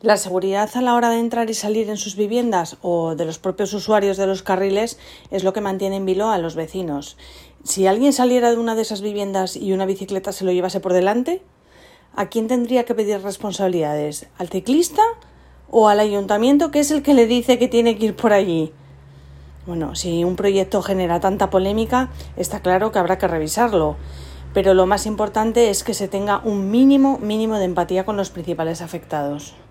La seguridad a la hora de entrar y salir en sus viviendas o de los propios usuarios de los carriles es lo que mantiene en vilo a los vecinos. Si alguien saliera de una de esas viviendas y una bicicleta se lo llevase por delante, ¿a quién tendría que pedir responsabilidades? ¿Al ciclista o al ayuntamiento, que es el que le dice que tiene que ir por allí? Bueno, si un proyecto genera tanta polémica, está claro que habrá que revisarlo. Pero lo más importante es que se tenga un mínimo de empatía con los principales afectados.